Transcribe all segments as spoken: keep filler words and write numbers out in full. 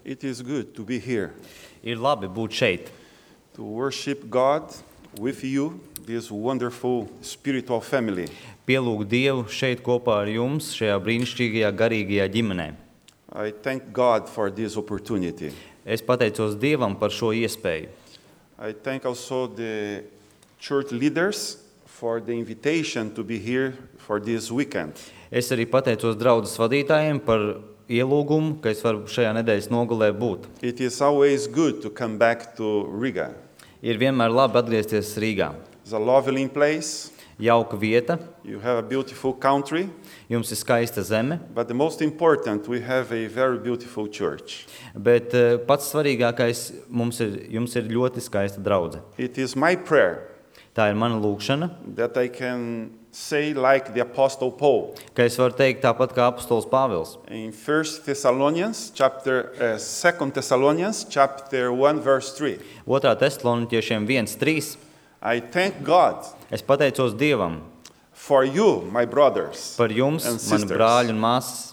It is good to be here, Ir labi būt šeit, to worship God with you, this wonderful spiritual family. pielūgt Dievu šeit kopā ar jums, šajā brīnišķīgajā garīgajā ģimenē. I thank God for this opportunity. Es pateicos Dievam par šo iespēju. I thank also the church leaders for the invitation to be here for this weekend. Es arī pateicos draudzes vadītājiem par ielūgumu, ka es varu šajā nedēļas nogalē būt. It is always good to come back to Riga. Ir vienmēr labi atgriezties Rīgā. It's a lovely place. Jauka vieta, You have a beautiful country, jums ir skaista zeme, but the most important, we have a very beautiful church. bet eh, pats svarīgākais mums ir, jums ir ļoti skaista draudze. It is my prayer Tā ir mana lūkšana, that I can say like the Apostle Paul ka es varu teikt tāpat kā apostols Pāvils. in First Thessalonians, chapter uh, Second Thessalonians, chapter one, verse three. Otrā Tesaloniķiešiem viens trīs. I thank God Es pateicos Dievam for you, my brothers, par jums, and mani sisters. brāļi un māsas,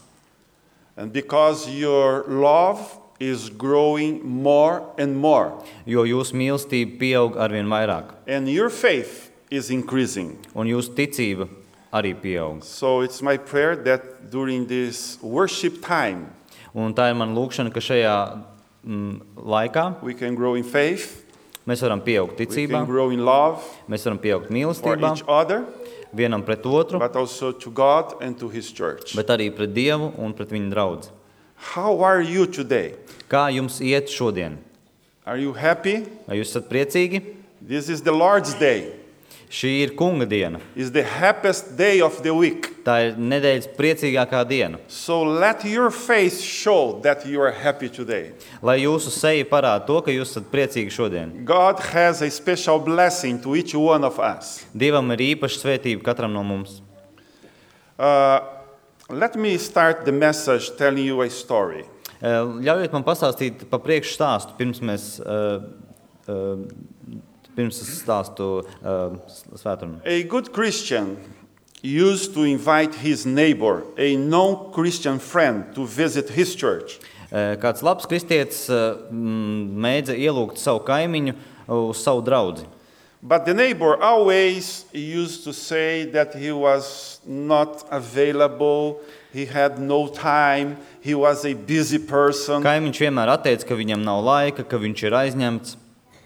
and because your love is growing more and more, jo jūsu mīlestība pieaug arvien vairāk, and your faith is increasing. un jūsu ticība arī pieaug. So it's my prayer that during this worship time, Un tā ir mana lūkšana, ka šajā mm, laikā we can grow in faith, mēs varam pieaugt we ticībā, can grow in love mēs varam pieaugt for mīlestībā, each other, vienam pret otru, but also to God and to His church. bet arī pret Dievu un pret viņu draudzi. How are you today? Kā jums iet šodien? Are you happy? Vai jūs esat priecīgi? This is the Lord's day. Šī ir kunga diena. It's the happiest day of the week. Tā ir nedēļas priecīgākā diena. So let your face show that you are happy today. Lai jūsu seja parāda to, ka jūs esat priecīgi šodien. God has a special blessing to each one of us. Dievam ir īpaša svētība katram no mums. Uh, let me start the message telling you a story. Eh, Ļaujiet man pastāstīt pa priekšu stāstu, pirms mēs, eh, eh, pirms es stāstu eh, svētrunu. A good Christian used to invite his neighbor, a non-Christian friend, to visit his church. Eh, Kāds labs kristietis eh, mm, mēdza ielūgt savu kaimiņu uz savu draudzi. But the neighbor always used to say that he was not available, he had no time, he was a busy person. Kaimiņš vienmēr atteica, ka viņam nav laika, ka viņš ir aizņemts.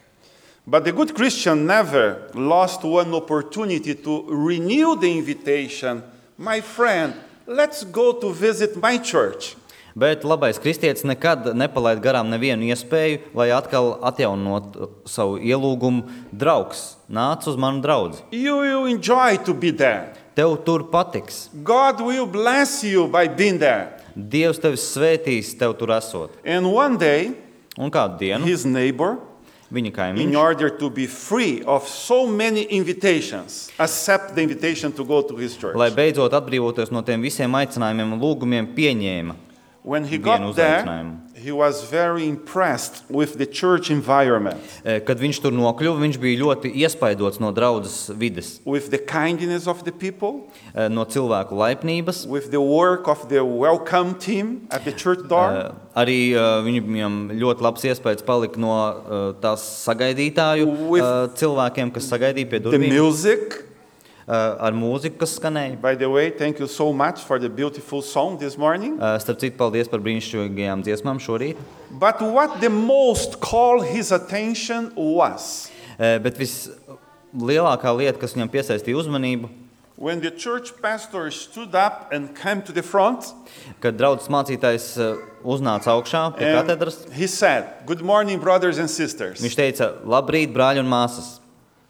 But the good Christian never lost one opportunity to renew the invitation. My friend, let's go to visit my church. Bet labais kristietis nekad nepalaid garām nevienu iespēju, lai atkal atjaunot savu ielūgumu. Draugs, nāc uz manu draudzi. You will enjoy to be there. Tev tur patiks. God will bless you by being there. Dievs tevi svētīs, tev tur esot. And one day, Un kādu dienu his neighbor, viņa in kaimiņš, order to be free of so many invitations, accept the invitation to go to his church. lai beidzot atbrīvoties no tiem visiem aicinājumiem un lūgumiem, pieņēma When he vienu got there, uzaicinājumu. he was very impressed with the church environment, Eh, Kad viņš tur nokļuva, viņš bija ļoti iespaidots no draudzes vides, with the kindness of the people, eh, no cilvēku laipnības. with the work of the welcome team at the church door. Eh, Arī eh, viņam ļoti labs iespējas palika no eh, tās sagaidītāju With eh, cilvēkiem, kas sagaidīja pie The durvīm, music. eh, ar mūziku, kas skanēja. By the way, thank you so much for the beautiful song this morning. Eh, Starp citu, paldies par brīnišķīgajām dziesmām šorīt. But what the most called his attention was Eh, Bet vislielākā lieta, kas viņam piesaistīja uzmanību, when the church pastor stood up and came to the front, kad draudzes mācītājs eh, uznāca augšā pie and katedras, he said, "Good morning, brothers and sisters. viņš teica: labrīt, brāļi un māsas!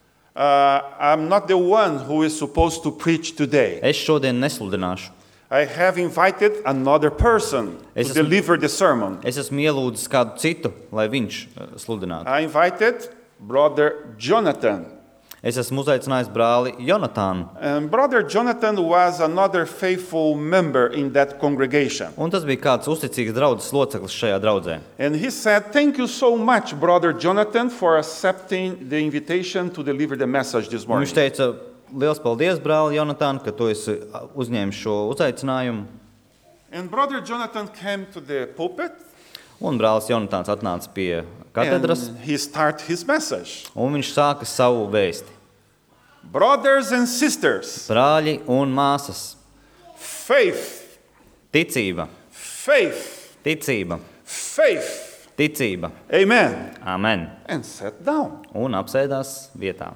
Uh, I'm not the one who is supposed to preach today. Es šodien nesludināšu. I have invited another person Es to esmu- deliver the sermon. Es esmu ielūdzis kādu citu, lai viņš eh, sludinātu. I invited brother Jonathan. Es esmu uzaicinājis brāli Jonatānu. And brother Jonathan was another faithful member in that congregation. Un tas bija kāds uzticīgs draudzes loceklis šajā draudzē. And he said, "Thank you so much, brother Jonathan, for accepting the invitation to deliver the message this Un morning." viņš teica: liels paldies, brāli Jonatān, ka tu esi uzņēmis šo uzaicinājumu. And brother Jonathan came to the pulpit Un brālis Jonatāns atnāca pie katedras, and he started his message. un viņš sāka savu vēsti. Brothers and sisters, Brāļi un māsas, faith, ticība, faith, ticība, faith. ticība. Amen. Amen. And sat down. Un apsēdās vietā.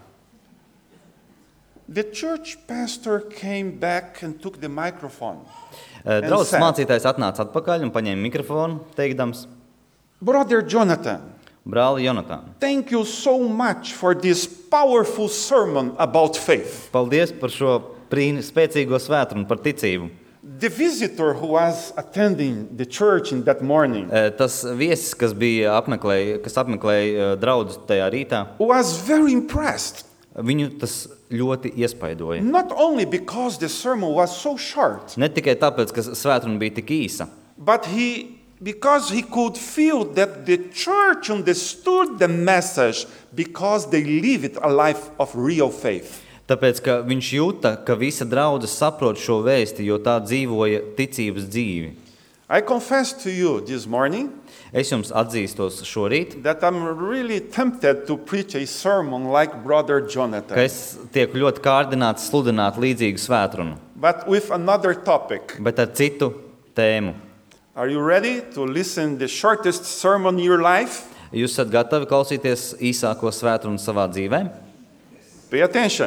The church pastor came back and took the microphone. Draudzes said, mācītājs atnāca atpakaļ un paņēma mikrofonu, teikdams: Brother Jonathan, Brāli Jonatān, thank you so much for this powerful sermon about faith. paldies par šo prīni, spēcīgo svētru par ticību. The visitor who was attending the church in that morning Tas viesis, kas bija apmeklēja, kas apmeklēja draugus tajā rītā, was very impressed. viņu tas ļoti iespaidoja. Not only because the sermon was so short, Ne tikai tāpēc, ka svētruna bija tik īsa, but he because he could feel that the church understood the message because they lived a life of real faith. tāpēc, ka viņš jūta, ka visa draudzene saprot šo vēsti, jo tā dzīvoja ticības dzīvi. I confess to you this morning Es jums atzīstos šorīt, that I'm really tempted to preach a sermon like Brother ka Jonathan, es tieku ļoti kārdināts sludināt līdzīgu svētrunu, but with another topic. bet ar citu tēmu. Are you ready to listen the shortest sermon in your life? Jūs esat gatavi klausīties īsāko svētrunu savā dzīvē? Pay attention.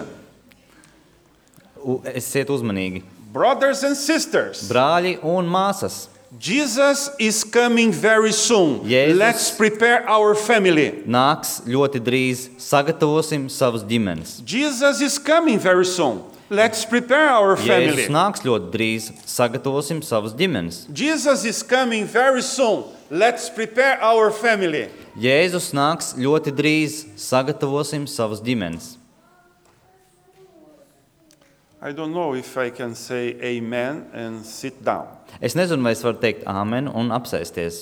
U- Esiet uzmanīgi. Brothers and sisters, Brāļi un māsas, Jesus is coming very soon. Jēzus- Let's prepare our family. nāks ļoti drīz, sagatavosim savas ģimenes. Jesus is coming very soon. Let's prepare our family. Jēzus nāks ļoti drīz, sagatavosim savas ģimenes. Jesus is coming very soon. Let's prepare our family. Jēzus nāks ļoti drīz, sagatavosim savas ģimenes. I don't know if I can say amen and sit down. Es nezinu, vai es varu teikt āmen un apsēsties.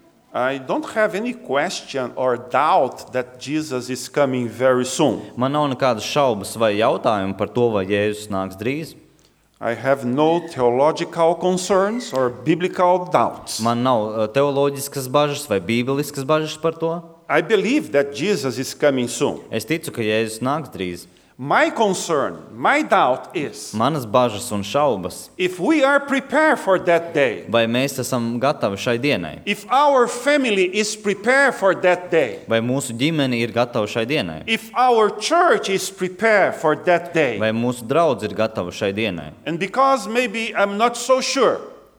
I don't have any question or doubt that Jesus is coming very soon. Man nav nekādas šaubas vai jautājumu par to, vai Jēzus nāks drīz. I have no theological concerns or biblical doubts. Man nav uh, teoloģiskas bažas vai bībeliskas bažas par to. I believe that Jesus is coming soon. Es ticu, ka Jēzus nāks drīz. My concern, my doubt is Manas bažas un šaubas, if we are prepared for that day, vai mēs esam gatavi šai dienai, if our family is prepared for that day, vai mūsu ģimene ir gatava šai dienai, if our church is prepared for that day, vai mūsu draudz ir gatava šai dienai. and because maybe I'm not so sure,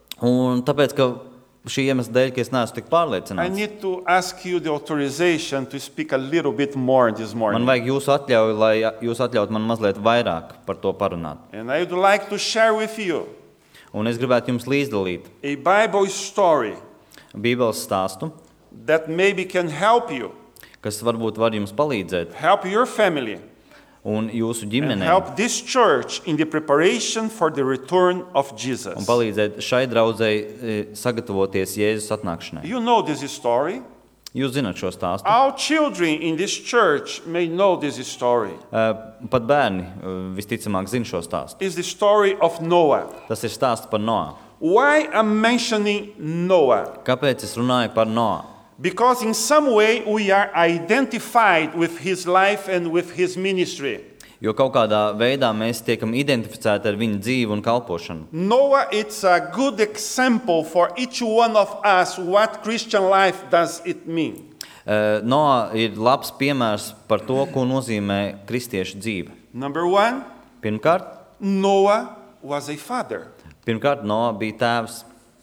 Un tāpēc, ka šī iemesla dēļ, ka es neesmu tik I pārliecināts, need to ask you the authorization to speak a little bit more this man morning. vajag jūsu atļauju, lai jūs atļaut man mazliet vairāk par to parunāt. And I would like to share with you Un es gribētu jums līdzdalīt a Bible story Bībeles stāstu, that maybe can help you, kas varbūt var jums palīdzēt help your family, un jūsu and ģimenei, help this church in the preparation for the return of un Jesus. palīdzēt šai draudzei e, sagatavoties Jēzus atnākšanai. You know this story. Jūs zināt šo stāstu. Our children in this church may know this story. E, Pat bērni e, visticamāk zina šo stāstu. It's the story of Noah. Tas ir stāsts par Noā. Why I'm mentioning Noah? Kāpēc es runāju par Noā? Because in some way we are identified with his life and with his ministry. Jo kaut kādā veidā mēs tiekam identificēti ar viņu dzīvi un kalpošanu. Noah, it's a good example for each one of us what Christian life does it mean. E, Noā ir labs piemērs par to, ko nozīmē kristiešu dzīve. Number one, Pirmkārt, Noah was a father. pirmkārt Noā bija tēvs.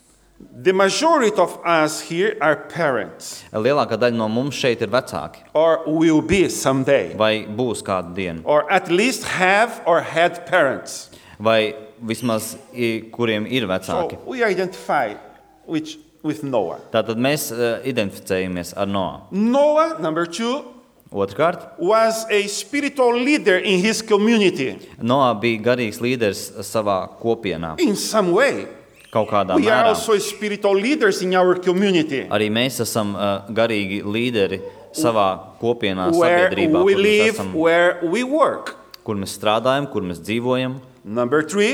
The majority of us here are parents, Lielākā daļa no mums šeit ir vecāki, or will be someday, vai būs kādu dienu, or at least have or had parents. vai vismaz i- kuriem ir vecāki. So we identify with, with Noah. Tātad mēs uh, identificējamies ar Noā. Noah, number two, Otrkārt, was a spiritual leader in his community. Noā bija garīgs līderis savā kopienā, In some way, kaut kādā we are mērā. also spiritual leaders in our community, Arī mēs esam uh, garīgi līderi savā kopienā, where sabiedrībā, we kur mēs, live, esam, where we work. kur mēs strādājam, kur mēs dzīvojam. Number three,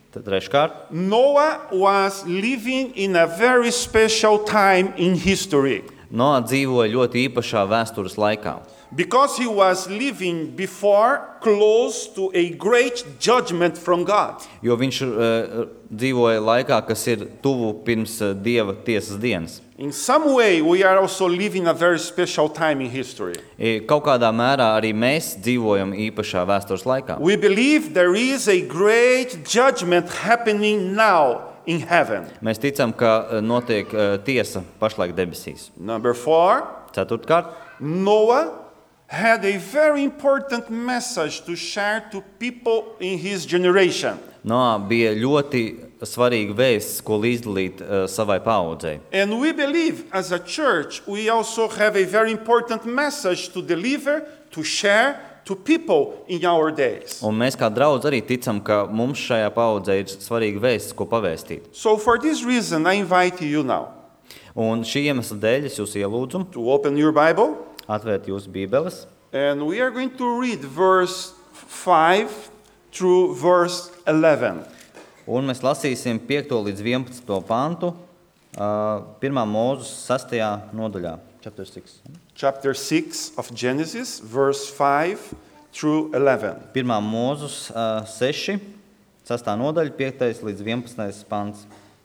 Treškārt, Noah was living in a very special time in history Noā dzīvoja ļoti īpašā vēstures laikā, because he was living before close to a great judgment from God. jo viņš uh, dzīvoja laikā, kas ir tuvu pirms uh, Dieva tiesas dienas. In some way, we are also living a very special time in history. I Kaut kādā mērā arī mēs dzīvojam īpašā vēstures laikā. We believe there is a great judgment happening now in heaven. Mēs ticam, ka uh, notiek uh, tiesa pašlaik debesīs. Number four, Ceturtkārt, Noah had a very important message to share to people in his generation. Noā bija ļoti svarīga vēsts, ko līdzdalīt uh, savai paaudzei. And we believe as a church, we also have a very important message to deliver, to share to people in our days. Un mēs kā draudz arī ticam, ka mums šajā paaudzē ir svarīga vēsts, ko pavēstīt. So for this reason, I invite you now Un šī iemesla dēļ es jūs ielūdzu to open your Bible, atvērt jūsu bībeles. and we are going to read verse five through verse eleven. Un mēs lasīsim piekto līdz vienpadsmito pantu, uh, pirmā Mūzes sastajā nodaļā. Chapter six. Chapter six of Genesis, verse five through eleven. Pirmā Mūzes uh, seši, sastā nodaļa, piektais līdz vienpadsmitais pants.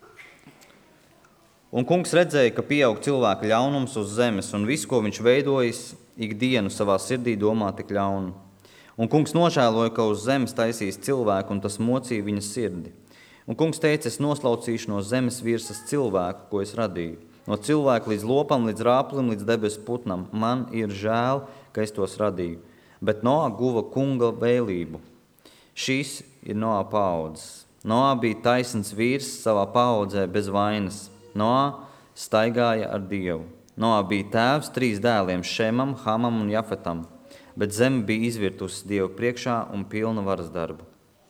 Un kungs redzēja, ka pieaug cilvēka ļaunums uz zemes, un visu, ko viņš veidojis, ikdienu savā sirdī domā tik ļaunu. Un kungs nožēloja, ka uz zemes taisīs cilvēku, un tas mocīja viņa sirdi. Un kungs teica, es noslaucīšu no zemes virsas cilvēku, ko es radīju. No cilvēka līdz lopam, līdz rāplim, līdz debesu putnam. Man ir žēl, ka es tos radīju. Bet Noā guva kunga vēlību. Šīs ir Noā paaudzes. Noā bija taisns vīrs savā paaudzē bez vainas. Noā staigāja ar Dievu. Noā bija tēvs trīs dēliem, Šemam, Hamam un Jafetam, bet zeme bija izvirtusi Dievu priekšā un pilna varas darbu.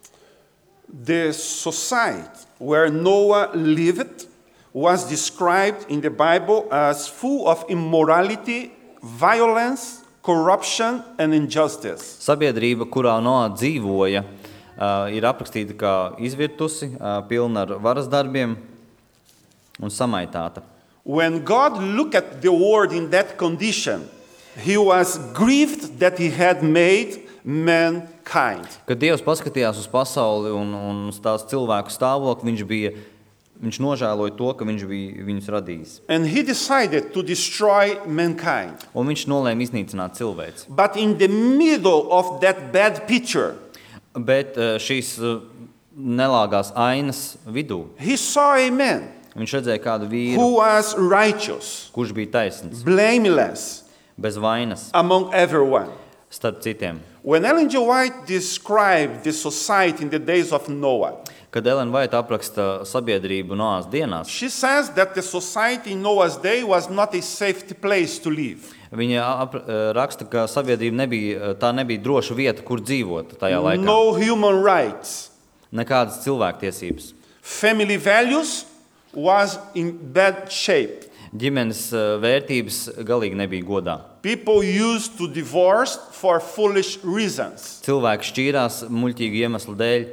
The society where Noah lived was described in the Bible as full of immorality, violence, corruption, and injustice. Sabiedrība, kurā Noā dzīvoja, uh, ir aprakstīta kā izvirtusi, uh, pilna ar varas darbiem un samaitāta. When God looked at the world in that condition, he was grieved that he had made mankind. Kad Dievs paskatījās uz pasauli un, un uz tās cilvēku stāvokli, viņš, bija, viņš nožēloja to, ka viņš bija viņus radījis. And he decided to destroy mankind. Un viņš nolēma iznīcināt cilvēci. But in the middle of that bad picture, Bet uh, šīs uh, nelāgās ainas vidū he saw a man viņš redzēja kādu vīru, who was righteous, kurš bija taisns, blameless bez vainas, among everyone. starp citiem. When Ellen G. White described the society in the days of Noah, Kad Ellen White apraksta sabiedrību Noās dienās, she says that the society in Noah's day was not a safe place to live. viņa ap, raksta, ka sabiedrība nebija, tā nebija droša vieta, kur dzīvot tajā laikā. No human rights. Nekādas cilvēktiesības. Family values was in bad shape. Ģimenes uh, vērtības galīgi nebija godā. People used to divorce for foolish reasons. Cilvēki šķīrās muļķīgu iemeslu dēļ.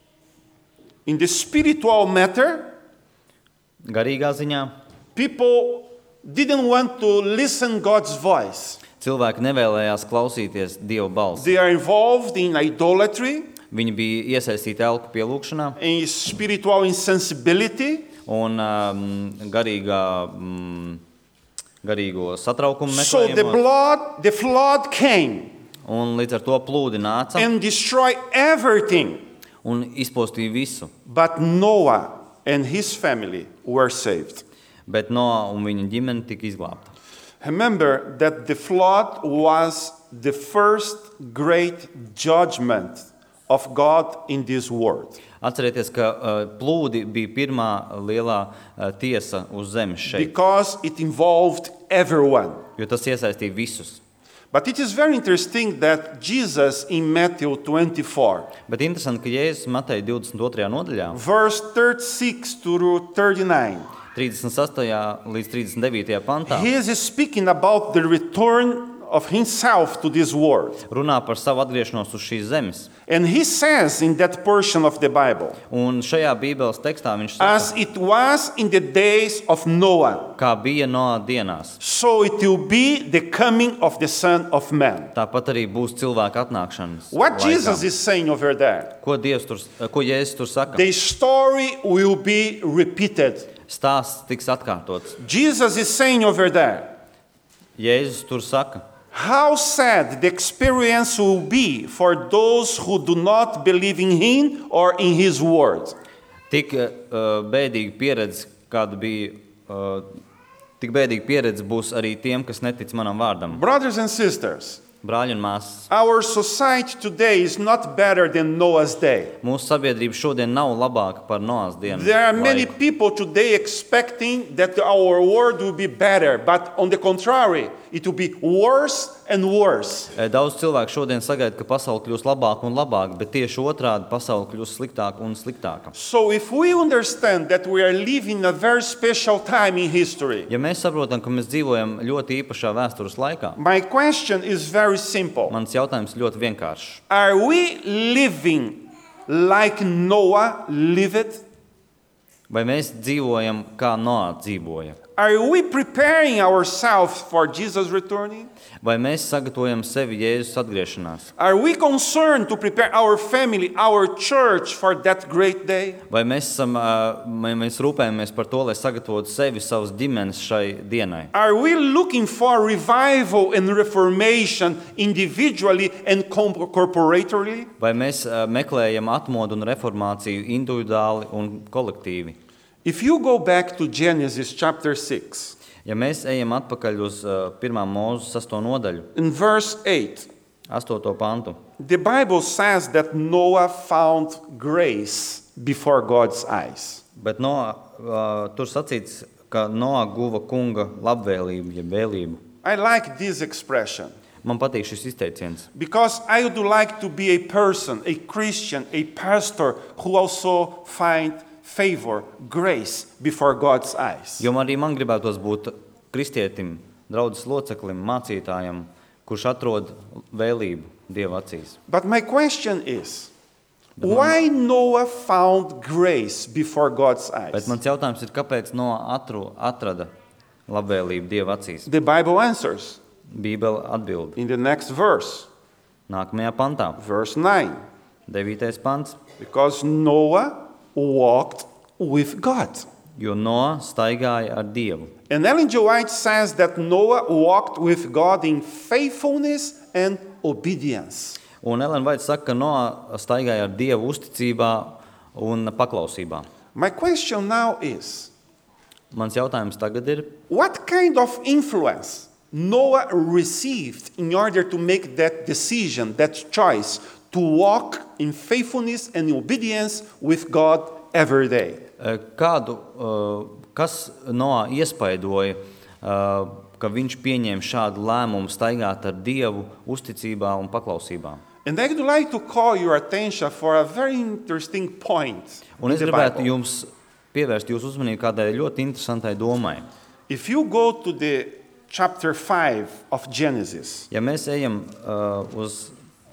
In the spiritual matter, Garīgā ziņā people didn't want to listen God's voice. cilvēki nevēlējās klausīties Dieva balsi. They are involved in idolatry, Viņi bija iesaistīti elku pielūgšanā in spiritual insensibility, un um, garīgā, um, garīgo satraukumu so the meklējumos. blood, the flood came Un līdz ar to plūdi nāca and destroyed everything. un izpostīja visu. But Noah and his family were saved. Bet Noā un viņa ģimene tika izglābta. Remember that the flood was the first great judgment of God in this world. Atcerieties, ka uh, plūdi bija pirmā lielā uh, tiesa uz zemes šeit, Because it involved everyone. jo tas iesaistīja visus. But it is very interesting that Jesus in Matthew twenty-four, Bet interesanti, ka Jēzus Mateja divdesmit otrajā nodaļā, verse thirty-six to thirty-nine, trīsdesmit sastajā līdz trīsdesmit devītajā pantā, he is speaking about the return of himself to this world. runā par savu atgriešanos uz šīs zemes. And he says in that portion of the Bible, Un šajā Bībeles tekstā viņš as saka, it was in the days of Noah, kā bija Noā dienās, so it will be the coming of the Son of Man. tāpat arī būs cilvēka atnākšanas What laikā. Jesus is saying over there, Ko Dievs tur, ko Jēzus tur saka? the story will be repeated. Stāsts tiks atkārtots. Jesus is saying over there, Jēzus tur saka, how sad the experience will be for those who do not believe in him or in his word. tik uh, bēdīga pieredze, kāda bija, uh, tik bēdīga pieredze būs arī tiem, kas netic manam vārdam. Brothers and sisters, Brāļi un māsas, our society today is not better than Noah's day. mūsu sabiedrība šodien nav labāka par Noās dienu. There are many laiku. people today expecting that our world will be better, but on the contrary, it will be worse and worse. Daudz cilvēku šodien sagaida, ka pasaule kļūs labāka un labāka, bet tieši otrādi pasaule kļūs sliktāka un sliktāka. So if we understand that we are living a very special time in history, Ja mēs saprotam, ka mēs dzīvojam ļoti īpašā vēstures laikā, my question is very simple. mans jautājums ļoti vienkāršs. Are we living like Noah lived? Vai mēs dzīvojam kā Noā dzīvoja? Are we preparing ourselves for Jesus returning? Vai mēs sagatavojam sevi Jēzus atgriešanās? Are we concerned to prepare our family, our church for that great day? Vai mēs, esam, ā, vai mēs rūpējamies par to, lai sagatavotu sevi, savas ģimenes šai dienai? Are we looking for revival and reformation individually and corporately? Vai mēs ā, meklējam atmodu un reformāciju individuāli un kolektīvi? If you go back to Genesis chapter six, Ja mēs ejam atpakaļ uz ā, pirmā mūzes sesto nodaļu, in verse eight, astoto pantu, the Bible says that Noah found grace before God's eyes. bet Noā, ā, tur sacīts, ka Noā guva kunga labvēlību, ja vēlību. I like this expression Man patīk šis izteiciens, because I would like to be a person, a Christian, a pastor who also find favor, grace before God's eyes. jo arī man gribētos būt kristietim, draudzes loceklim, mācītājam, kurš atrod vēlību Dieva acīs. But my question is, why Noah found grace before God's Bet eyes? mans jautājums ir, kāpēc Noā atru, atrada labvēlību Dieva acīs? The Bible answers Bībele atbild. in the next verse, Nākamajā pantā, verse nine, devītais pants, because Noah walked with God. jo Noā staigāja ar Dievu. And Ellen G. White says that Noah walked with God in faithfulness and obedience. Un Ellen Vaits saka, ka Noā staigāja ar Dievu uzticībā un paklausībā. My question now is, Mans jautājums tagad ir, what kind of influence Noah received in order to make that decision, that choice, to walk in faithfulness and obedience with God every day? eh, kādu, eh, kas Noā iespaidoja, eh, ka viņš pieņēma šādu lēmumu staigāt ar Dievu uzticībā un paklausībā. And I would like to call your attention for a very interesting point Un in es the gribētu Bible. jums pievērst jūsu uzmanību kādai ļoti interesantai domai. If you go to the chapter five of Genesis, Ja mēs ejam uh, uz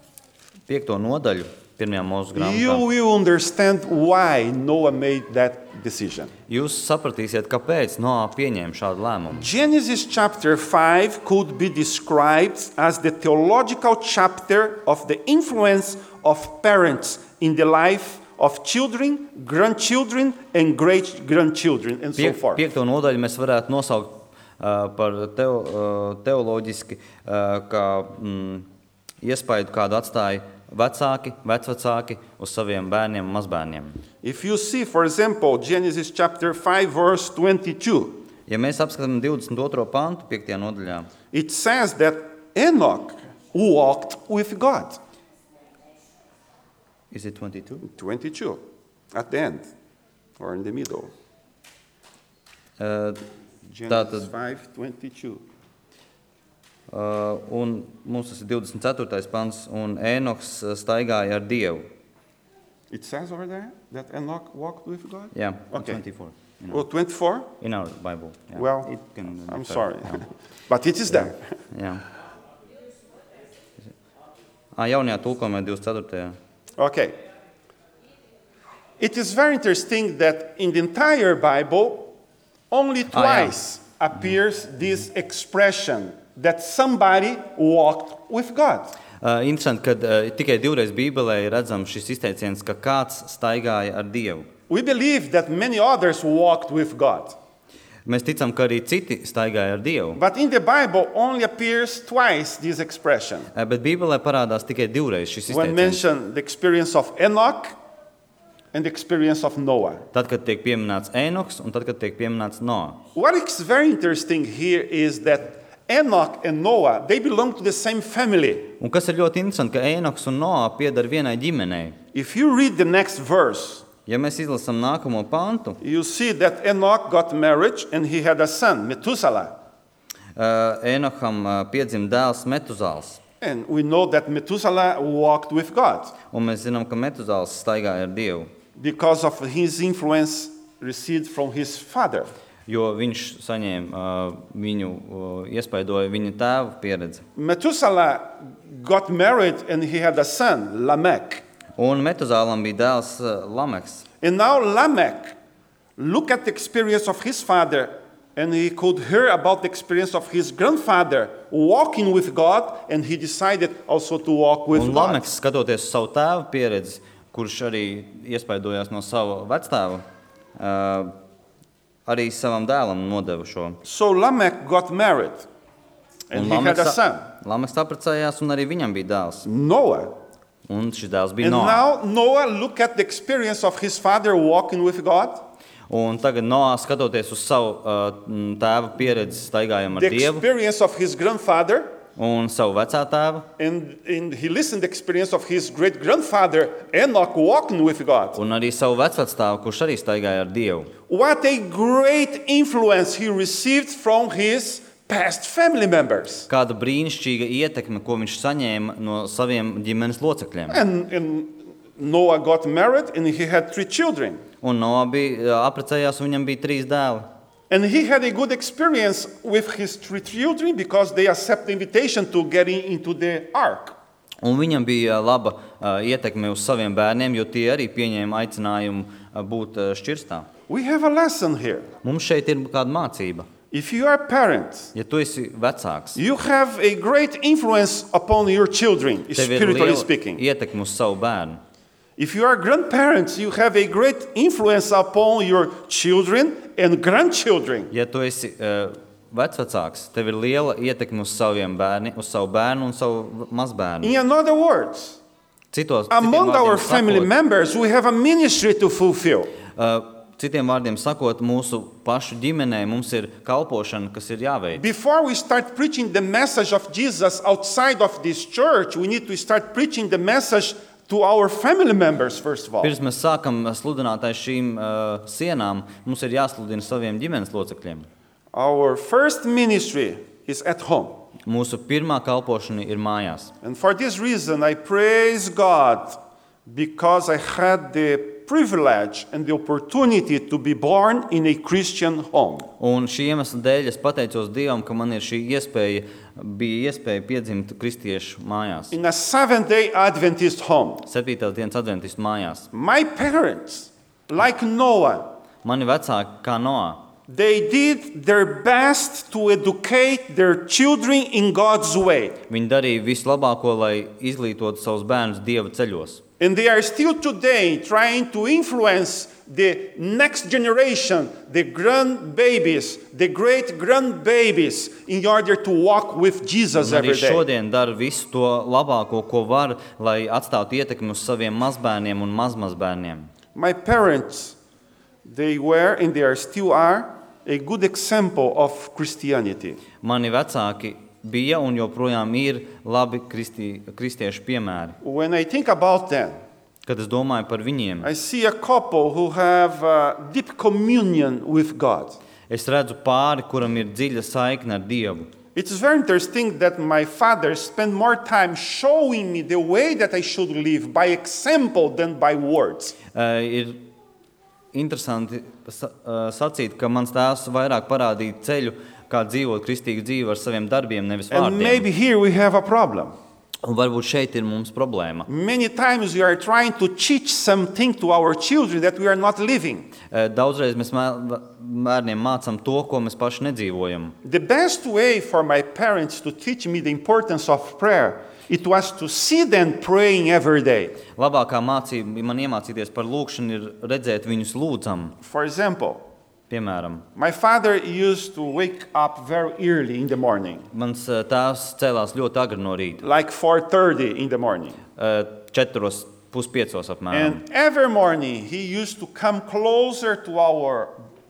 piekto nodaļu, pirmajā mūsu you grāmatā, will understand why Noah made that decision. jūs sapratīsiet, kāpēc Noā pieņēma šādu lēmumu. Genesis chapter five could be described as the theological chapter of the influence of parents in the life of children, grandchildren, and great-grandchildren, and so Pie, forth. piekto nodaļu mēs varētu nosaukt uh, par teo, uh, teoloģiski, uh, kā mm, iespaidu, kādu atstāja vecāki, vecvecāki uz saviem bērniem un mazbērniem. If you see, for example, Genesis chapter five, verse twenty-two, Ja mēs apskatām divdesmit otro pantu, piektajā nodaļā, it says that Enoch walked with God. is it twenty-two? twenty-two, at the end, or in the middle. Uh, Genesis Tātad- five, twenty-two. uh, un mums tas ir divdesmit ceturtais pants, un Ēnoks uh, staigāja ar Dievu. It says over there that Enoch walked with God? Jā, Okay. twenty-four. In Oh, our, twenty-four? in our Bible. Jā. Well, It can I'm differ. sorry. Jā. But it is there. Jā. Ā, jaunajā tulkojumā divdesmit ceturtajā. Okay. It is very interesting that in the entire Bible, only twice appears this expression that somebody walked with God. Uh, interesanti, ka uh, tikai divreiz Bībelē ir redzams šis izteiciens, ka kāds staigāja ar Dievu. We believe that many others walked with God. Mēs ticam, ka arī citi staigāja ar Dievu. But in the Bible only appears twice this expression. Uh, bet Bībelē parādās tikai divreiz šis When izteiciens. mentioned the experience of Enoch and the experience of Noah. Tad, kad tiek pieminēts Ēnoks un tad, kad tiek pieminēts Noa. What is very interesting here is that Enoch and Noah, they belong to the same family. Un kas ir ļoti interesanti, ka Ēnoks un Noa pieder vienai ģimenei. If you read the next verse, Ja mēs izlasām nākamo pantu, you see that Enoch got married and he had a son, Methuselah. uh, Ēnokam uh, piedzima dēls Metuzāls. And we know that Methuselah walked with God Un mēs zinām, ka Metuzāls staigāja ar Dievu, because of his influence received from his father. jo viņš saņēma, uh, viņu uh, iespaidoja viņa tēva pieredzi. Methuselah got married and he had a son, Lamech. Un Metuzālam bija dēls uh, Lameks. And now Lamech looked at the experience of his father and he could hear about the experience of his grandfather walking with God, and he decided also to walk with Un God. Lameks, skatoties uz savu tēva pieredzi, kurš arī iespaidojās no sava vectēva, uh, arī savam dēlam nodeva šo. So Lamech got married and Un he had a Lameks, son, Lameks apprecējās un arī viņam bija dēls. Noah. Un šis dēls bija And Noa. now Noah looked at the experience of his father walking with God, Un tagad Noā, skatoties uz savu uh, tēva pieredzi, staigājam ar the Dievu experience of his grandfather, un savu vecā tēvu. and, and he listened to the experience of his great-grandfather Enoch walking with God. Un arī savu vecvectāvu, kurš arī staigāja ar Dievu. What a great influence he received from his past family members. Kāda brīnišķīga ietekme, ko viņš saņēma no saviem ģimenes locekļiem. And, and Noah got married and he had three children. Un Noā bija apprecējās, un viņam bija trīs dēli. And he had a good experience with his three children because they accepted the invitation to get in, into the ark. Un viņam bija laba uh, ietekme uz saviem bērniem, jo tie arī pieņēma aicinājumu uh, būt uh, šķirstā. We have a lesson here. Mums šeit ir kāda mācība. If you are parents, Ja tu esi vecāks, you have a great influence upon your children, tev ir spiritually liela speaking. ietekme uz savu bērnu. If you are grandparents, you have a great influence upon your children and grandchildren. Ja tu esi uh, vecvecāks, tev ir liela ietekme uz saviem bērniem, uz savu bērnu un savu mazbērnu. In other words, Citos, among citiem our vārdiem family sakot, members, we have a ministry to fulfill. uh, citiem vārdiem sakot, mūsu pašu ģimenē mums ir kalpošana, kas ir jāveic. Before we start preaching the message of Jesus outside of this church, we need to start preaching the message to our family members, first of all. Pirms mēs sākam sludināt aiz šīm uh, sienām, mums ir jāsludina saviem ģimenes locekļiem. Our first ministry is at home. Mūsu pirmā kalpošana ir mājās. And for this reason, I praise God because I had the privilege and the opportunity to be born in a Christian home. Un šī iemesla dēļ es pateicos Dievam, ka man ir šī iespēja, bija iespēja piedzimt kristiešu mājās. In a Seventh-day Adventist home. Septītās dienas adventistu mājās. My parents, like Noah, Mani vecāki kā Noā, they did their best to educate their children in God's way. viņi darīja vislabāko, lai izglītotu savus bērnus Dieva ceļos. And they are still today trying to influence the next generation, the grandbabies, the great-grandbabies, in order to walk with Jesus Un arī every day. šodien dara visu to labāko, ko var, lai atstātu ietekmi uz saviem mazbērniem un mazmazbērniem. My parents, they were and they are still are a good example of Christianity. Mani vecāki bija un joprojām ir labi kristi, kristiešu piemēri. When I think about them, Kad es domāju par viņiem, I see a couple who have uh, deep communion with God. es redzu pāri, kuram ir dziļa saikne ar Dievu. It is very interesting that my father spent more time showing me the way that I should live by example than by words. Uh, ir interesanti sa, uh, sacīt, ka mans tēvs vairāk parādīja ceļu, kā dzīvot kristīgu dzīvi ar saviem darbiem, nevis And vārdiem. maybe here we have a problem. Un varbūt šeit ir mums problēma. Many times we are trying to teach something to our children that we are not living. Daudzreiz mēs bērniem mācām to, ko mēs paši nedzīvojam. The best way for my parents to teach me the importance of prayer, it was to see them praying every day. Labākā mācība man iemācīties par lūgšanu ir redzēt viņus lūdzam. For example, Piemēram, my father used to wake up very early in the morning, mans eh, tēvs cēlās ļoti agri no rīta, like four thirty in the morning. eh, četros puspiecos apmēram. And every morning he used to come closer to our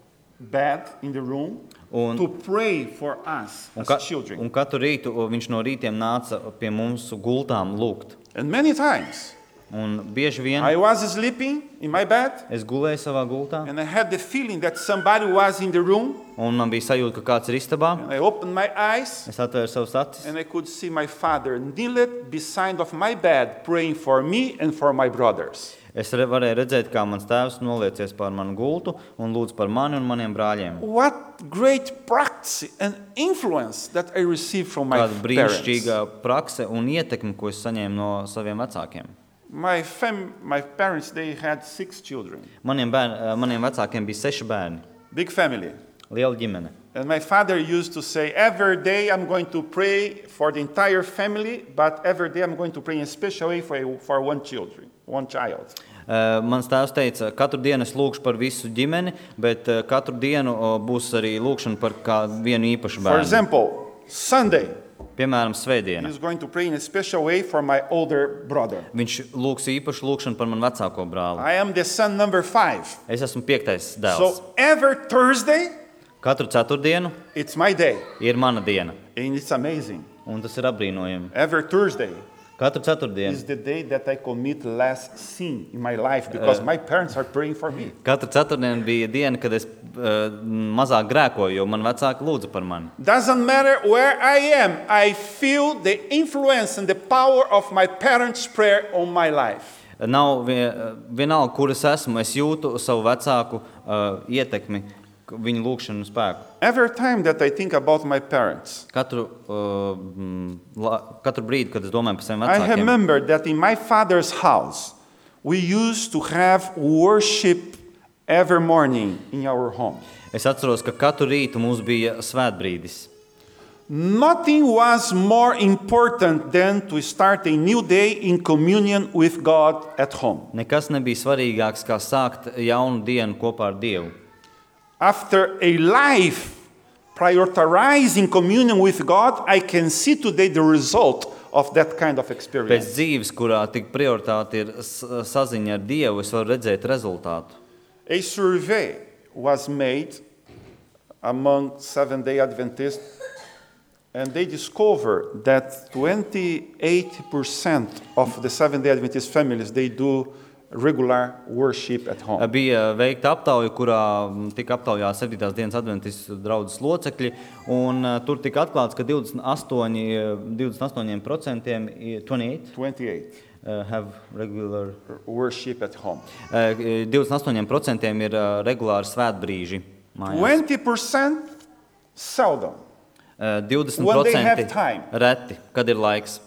bed in the room Un- to pray for us Un, as ka, children. un katru rītu o, viņš no rītiem nāca pie mums gultām lūgt. And many times Un bieži vien I was sleeping in my bed es gulēju savā gultā, and I had the feeling that somebody was in the room, un man bija sajūta, ka kāds ir istabā. and I opened my eyes Es atvēru savus acis, and I could see my father kneeled beside of my bed praying for me and for my brothers. es re, varēju redzēt, kā mans tēvs noliecies pār manu gultu un lūdz par mani un maniem brāļiem. What great practice and influence that I received from my Kāda parents. brīnišķīga prakse un ietekme, ko es saņēmu no saviem vecākiem. My fam- my parents, they had six children, Maniem, bērn, maniem vecākiem bija seši bērni, big family. liela ģimene. And my father used to say, every day I'm going to pray for the entire family, but every day I'm going to pray in a special way for, for one children, one child. Uh, mans tēvs teica, katru dienu es lūgšu par visu ģimeni, bet uh, katru dienu uh, būs arī lūgšana par kā vienu īpašu For bērnu. example, Sunday, Piemēram, svētdiena. he's going to pray in a special way for my older brother. Viņš lūgs īpašu lūgšanu par manu vecāko brāli. I am the son number five. Es esmu piektais dēls. So every Thursday, Katru ceturtdienu it's my day. ir mana diena, And it's amazing. un tas ir apbrīnojami. Every Thursday Katru ceturtdienu. is the day that I commit less sin in my life because my parents are praying for me. Katru ceturtdienu bija diena, kad es uh, mazāk grēkoju, jo man vecāki lūdza par mani. Doesn't matter where I am, I feel the influence and the power of my parents' prayer on my life. Nav vie- vienalga, kur es esmu, es jūtu savu vecāku uh, ietekmi, viņu lūgšanu spēku. Every time that I think about my parents, Katru, uh, mm, la, katru brīdi, kad es domāju par saviem I vecākiem, remember that in my father's house, we used to have worship every morning in our home. es atceros, ka katru rītu mums bija svētbrīdis. Nothing was more important than to start a new day in communion with God at home. Nekas nebija svarīgāks, kā sākt jaunu dienu kopā ar Dievu. After a life prioritizing communion with God, I can see today the result of that kind of Pēc experience. dzīves, kurā tik prioritāte ir s- saziņa ar Dievu, es varu redzēt rezultātu. A survey was made among Seventh-day Adventists, and they discovered that twenty-eight percent of the Seventh-day Adventist families, they do regular worship at home. Bija veikta aptauja, kurā mm, tika aptaujāti septītās dienas adventistu draudzes locekļi, un uh, tur tika atklāts, ka divdesmit astoņi procenti, twenty-eight, twenty-eight uh, have regular, worship at home. uh, divdesmit astoņi procenti ir uh, regulāri svētbrīži mājās. twenty percent seldom. Uh, divdesmit When they procenti have time. reti, kad ir laiks.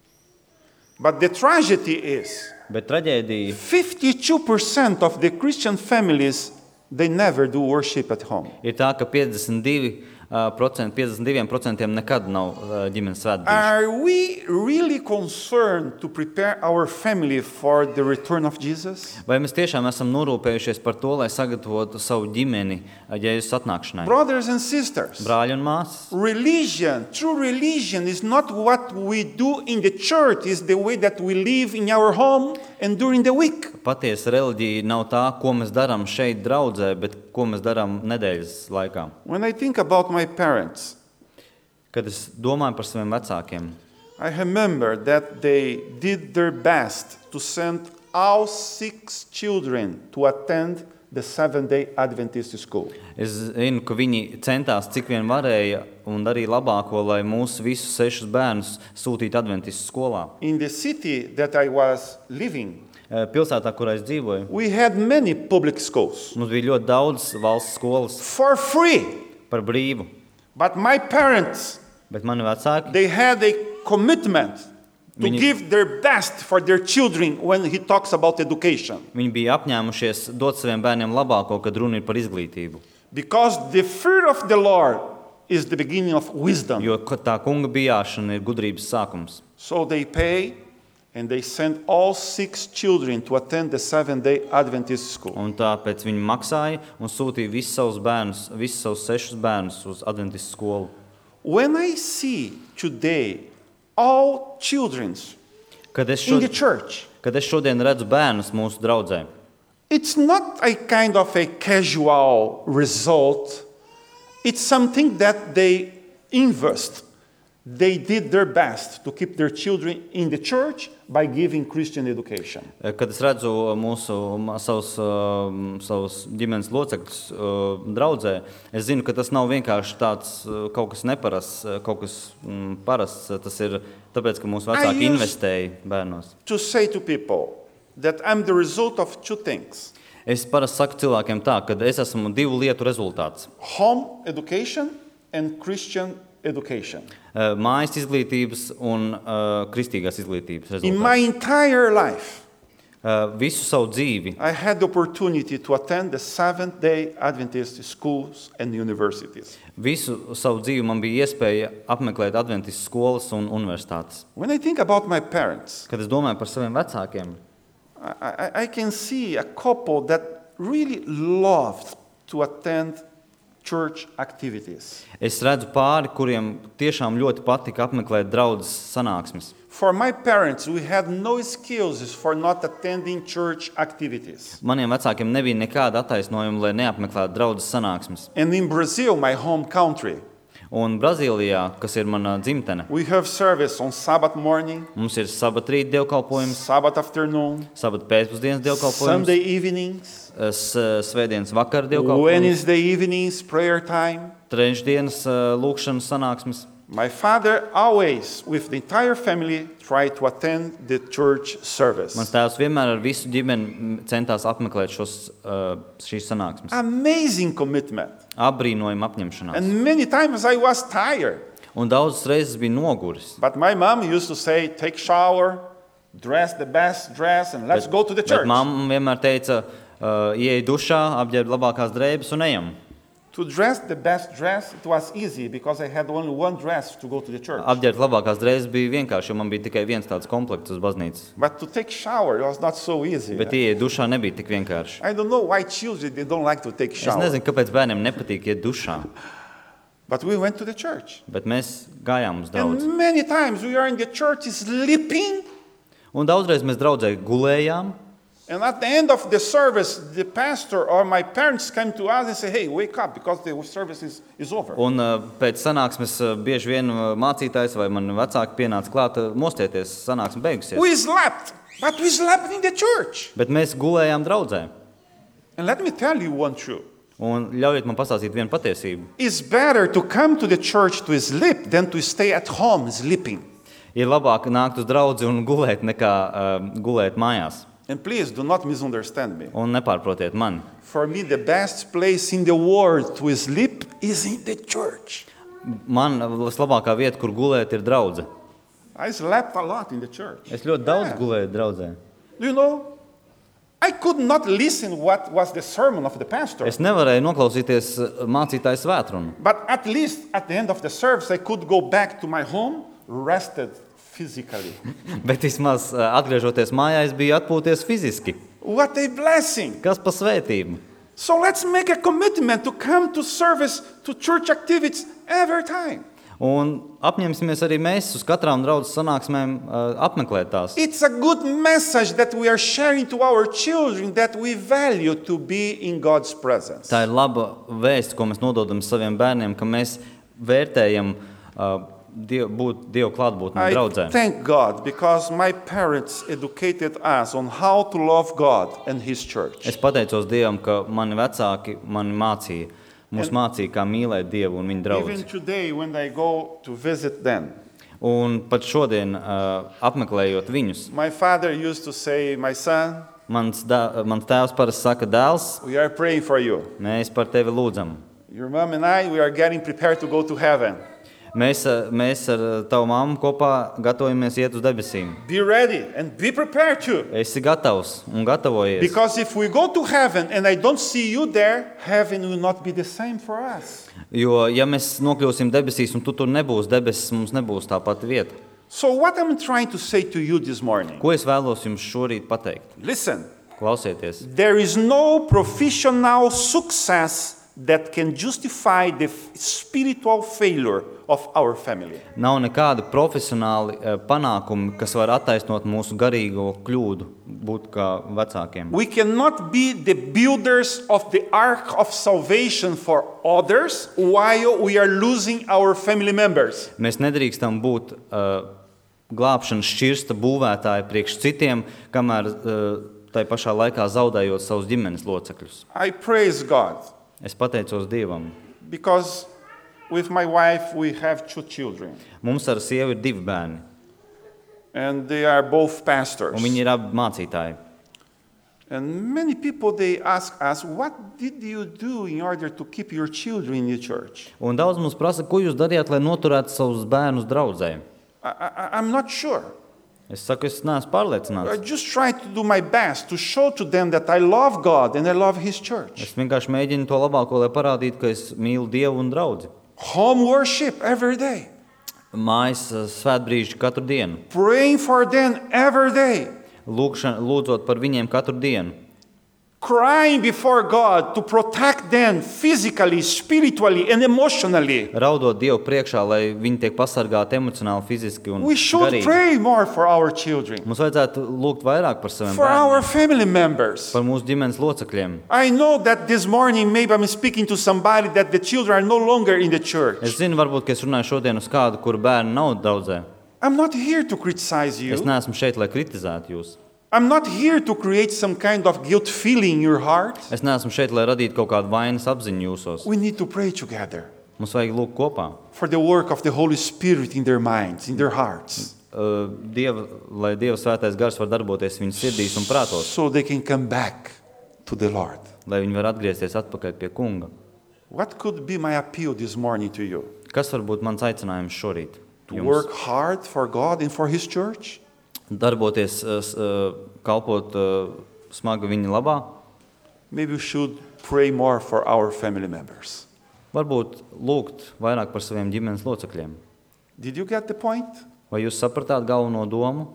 But the tragedy is Bet traģēdija fifty-two percent of the Christian families, they never do worship at home. ir tā, ka piecdesmit divi procenti, piecdesmit diviem procentiem nekad nav uh, ģimenes svētbrīži. Are we really concerned to prepare our family for the return of Jesus? Vai mēs tiešām esam norūpējušies par to, lai sagatavotu savu ģimeni Jēzus atnākšanai? Brothers and sisters, Brāļi un māsas. religion, true religion is not what we do in the church, it's the way that we live in our home and during the week. Patiesa reliģija nav tā, ko mēs darām šeit draudzē, bet ko mēs darām nedēļas laikā. When I think about my parents, Kad es domāju par saviem vecākiem, I remember that they did their best to send all six children to attend the Seventh-day Adventist school. es zinu, ka viņi centās cik vien varēja un darīja labāko, lai mūsu visus sešus bērnus sūtītu adventistu skolā. In the city that I was living, Pilsētā, kurā es dzīvoju, we had many public schools mums bija ļoti daudz valsts skolas for free. par brīvu, But my parents, bet mani vecāki they had a commitment to Viņi- give their best for their children when he talks about education. Viņi bija apņēmušies dot saviem bērniem labāko, kad runa ir par izglītību. Because the fear of the Lord is the beginning of wisdom. Jo ka- tā kunga bijāšana ir gudrības sākums. So they pay and they send all six children to attend the seven-day Adventist school. Un tāpēc viņi maksāja un sūtīja visus savus bērnus, visus savus sešus bērnus uz Adventistu skolu. When I see today all children Kad es, in the šod... church, Kad es šodien redzu bērnus mūsu draudzē, it's not a kind of a casual result. It's something that they invest. They did their best to keep their children in the church by giving Christian education. kad es redzu mūsu ma- savus, uh, savus ģimenes locekļus uh, draudzē, es zinu, ka tas nav vienkārši tāds uh, kaut kas neparasts, uh, kaut kas mm, parasts. Tas ir tāpēc, ka mūsu vecāki I used- investēja bērnos. To say to people that I'm the result of two things: Es parasti saku cilvēkiem tā, ka es esmu divu lietu rezultāts. home education and Christian education. Uh, Mājas izglītības un uh, kristīgās izglītības In my rezultāts. entire life, Uh, visu savu dzīvi I had the opportunity to attend the Seventh-day Adventist schools and universities. Visu savu dzīvi man bija iespēja apmeklēt adventistu skolas un universitātes. When I think about my parents, Kad es domāju par saviem vecākiem, I, I, I can see a couple that really loved to attend church activities. es redzu pāri, kuriem tiešām ļoti patika apmeklēt draudzes sanāksmes. For my parents, we had no excuses for not attending church activities. Maniem vecākiem nebija nekāda attaisnojuma, lai neapmeklētu draudzes sanāksmes. And in Brazil, my home country, Un Brazīlijā, kas ir mana dzimtene, we have service on Sabbath morning, mums ir sabat rīt dievkalpojums, Sabbath afternoon, sabat pēcpusdienas dievkalpojums, Sunday evenings, s- svētdienas vakara dievkalpojums, Wednesday evenings, prayer time. trešdienas ā, lūkšanas sanāksmes. My father always, with the entire family, tried to attend the church service. Mans tēvs vienmēr ar visu ģimeni centās apmeklēt šos, ā, šīs sanāksmes. Amazing commitment. Apbrīnojuma apņemšanās. And many times I was tired. Un daudzas reizes bija noguris. But my mom used to say, take shower, dress the best dress, and let's go to the Bet church. mamma vienmēr teica, uh, ieej dušā, apģērb labākās drēbes un ejam. To dress the best dress, it was easy because I had only one dress to go to the church. Apģērbt labākās drēbes bija vienkārši, jo man bija tikai viens tāds komplekts uz baznīcas. But to take shower, it was not so easy. Bet ieej dušā nebija tik vienkārši. I don't know why children, they don't like to take Es shower. nezinu, kāpēc bērniem nepatīk iet dušā, But we went to the church. bet mēs gājām uz draudzi. And many times we are in the church sleeping. Un daudzreiz mēs draudzē gulējām, And at the end of the service, the pastor or my parents came to us and say, hey, wake up because the service is, is over. un uh, pēc sanāksmes uh, bieži vien uh, mācītājs vai man vecāki pienāca klāt, uh, mostieties, sanāksme beigusies. We slept, but we slept in the church. Bet mēs gulējām draudzē. And let me tell you one truth. Un ļaujiet man pastāstīt vienu patiesību. It's better to come to the church to sleep than to stay at home sleeping. Ir labāk nākt uz draudzi un gulēt, nekā uh, gulēt mājās. And please do not misunderstand me. Un nepārprotiet mani. For me, the best place in the world to sleep is in the church. Man vislabākā vieta, kur gulēt, ir draudze. I slept a lot in the church. Es ļoti daudz Yeah. gulēju draudzē. Do you know? I could not listen what was the sermon of the pastor. Es nevarēju noklausīties uh, mācītāju svētrunu. But at least at the end of the service, I could go back to my home, rested physically. Bet vismaz uh, atgriežoties mājā, es biju atpūties fiziski. What a blessing! Kas pa svētību? So let's make a commitment to come to service, to church activities every time. Un apņemsimies arī mēs uz katrām draudzes sanāksmēm uh, apmeklēt tās. It's a good message that we are sharing to our children that we value to be in God's presence. Tā ir laba vēsts, ko mēs nododam saviem bērniem, ka mēs vērtējam uh, diev, būt Dievu klātbūtnē I draudzē. thank God because my parents educated us on how to love God and His church. Es pateicos Dievam, ka mani vecāki mani mācīja, mūs mācīja, kā mīlēt Dievu un viņa Even draugus. today when I go to visit them, Un pat šodien, uh, apmeklējot viņus, my father used to say, my son, mans, dā, mans tēvs parasti saka, dēls, we are praying for you. mēs par tevi lūdzam. Your mom and I, we are getting prepared to go to heaven. Mēs, mēs ar tavu mammu kopā gatavojamies iet uz debesīm. Be ready and be prepared to. Esi gatavs un gatavojies. Because if we go to heaven and I don't see you there, heaven will not be the same for us. Jo, ja mēs nokļūsim debesīs un tu tur nebūs debesis, mums nebūs tā pati vieta. So what I'm trying to say to you this morning, Ko es vēlos jums šorīt pateikt? listen, Klausieties. there is no professional success that can justify the f- spiritual failure of our family. Nav nekādi profesionāli eh, panākumi, kas var attaisnot mūsu garīgo kļūdu, būt kā vecākiem. We cannot be the builders of the ark of salvation for others while we are losing our family members. Mēs nedrīkstam būt uh, glābšanas šķirsta būvētāji priekš citiem, kamēr uh, tai pašā laikā zaudējot savus ģimenes locekļus. I praise God Es pateicos Dievam. because with my wife we have two children Mums ar sievu ir divi bērni, and they are both pastors. un viņi ir abi mācītāji. And many people they ask us, what did you do in order to keep your children in the church? Un daudz mums prasa, ko jūs darījāt, lai noturētu savus bērnus draudzē. I, I, I'm not sure. Es saku, es neesmu I pārliecināts. just try to do my best to show to them that I love God and I love His church. Es vienkārši mēģinu to labāko, lai parādītu, ka es mīlu Dievu un draudzi. Home worship every day. Mājas eh, svētbrīži katru dienu. Praying for them every day. Lūkšana, lūdzot par viņiem katru dienu. Crying before God to protect them physically, spiritually, and emotionally. Raudot Dievu priekšā, lai viņi tiek pasargāti emocionāli, fiziski un We should garīgi. pray more for our children, Mums vajadzētu lūgt vairāk par saviem for our bērniem, family members. par mūsu ģimenes locekļiem. I know that this morning maybe I'm speaking to somebody that the children are no longer in the church. Es zinu, varbūt, ka es runāju šodien uz kādu, kur bērni nav draudzē. I'm not here to criticize Es you. neesmu šeit, lai kritizētu jūs. I'm not here to create some kind of guilt feeling in your heart. Es neesmu šeit, lai radītu kaut kādu vainas apziņu jūsos. We need to pray together Mums vajag lūgt kopā. for the work of the Holy Spirit in their minds, in their hearts, Uh, Dieva, lai Dieva svētais gars var darboties viņu sirdīs un prātos, so they can come back to the Lord. lai viņi var atgriezties atpakaļ pie kunga. What could be my appeal this morning to you? Kas var būt mans aicinājums šorīt? To Jums? work hard for God and for His church? Darboties, uh, s- uh, kalpot uh, smagi viņa labā? Maybe we should pray more for our family members. Varbūt lūgt vairāk par saviem ģimenes locekļiem. Did you get the point? Vai jūs sapratāt galveno domu?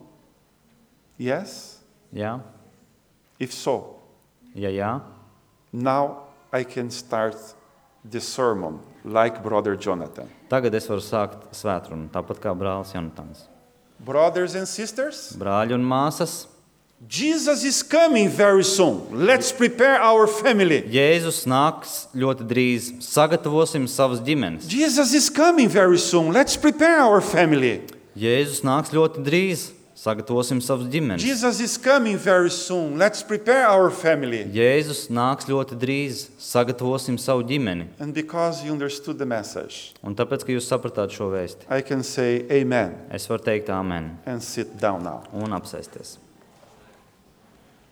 Yes? Jā? If so, Ja jā, now I can start the sermon like Brother Jonathan. tagad es varu sākt svētrunu, tāpat kā brālis Jonatans. Brothers and sisters, Brāļi un māsas, Jesus is coming very soon. Let's prepare our family. Jēzus nāks ļoti drīz. Sagatavosim savas ģimenes. Jesus is coming very soon. Let's prepare our family. Jēzus nāks ļoti drīz. Sagatavosim savas ģimenes. Jesus is coming very soon. Let's prepare our family. Jēzus nāks ļoti drīz. Sagatavosim savu ģimeni. And because you understood the message, Un tāpēc, ka jūs sapratāt šo vēsti, I can say amen es varu teikt amen and sit down now. un apsēsties.